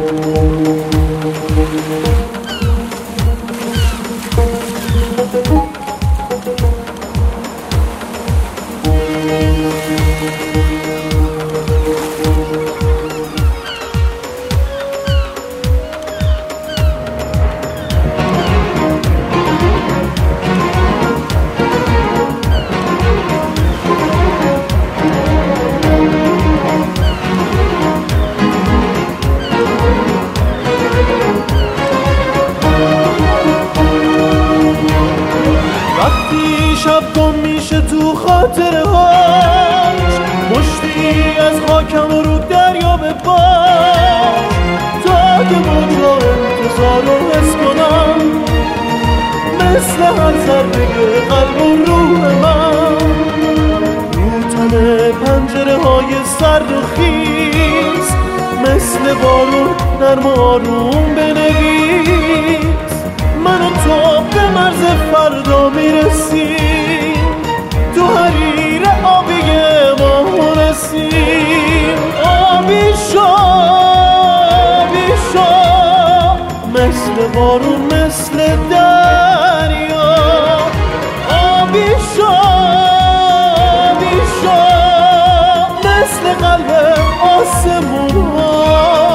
وقتی شب گم میشه تو خاطره هاش، مشتی از خاکم رو دریا به باش، تا که موجا انتظار رو حس کنم، مثل هر ضربه قلب و روح من، رو تن پنجره های سرد و خیس، مثل بارون نرم و آروم بنویس. من و تو به مرز فردا میرسیم، تو حریر آبی ما رسیم. آبی شو، آبی شو، مثل بارون مثل دریا. آبی شو، آبی شو، مثل قلب آسمون ها.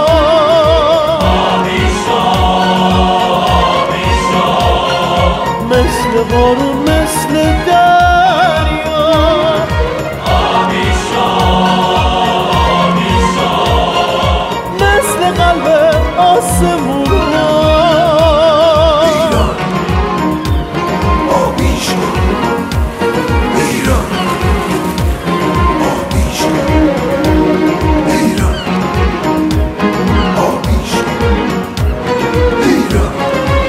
مثل بارون مثل دریا. آبی شو، آبی شو، مثل قلب آسمون ها. ایران آبی شو، ایران آبی شو، ایران آبی شو، ایران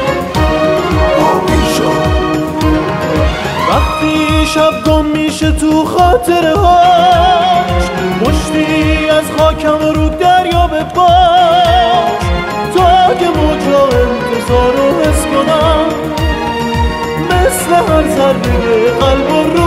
آبی شو. وقتی شب گم میشه تو خاطره هاش، مشتی از خاکم رو دریا به باش، تا که موجا انتظار رو حس کنم، مثل هر ضربه قلب و روح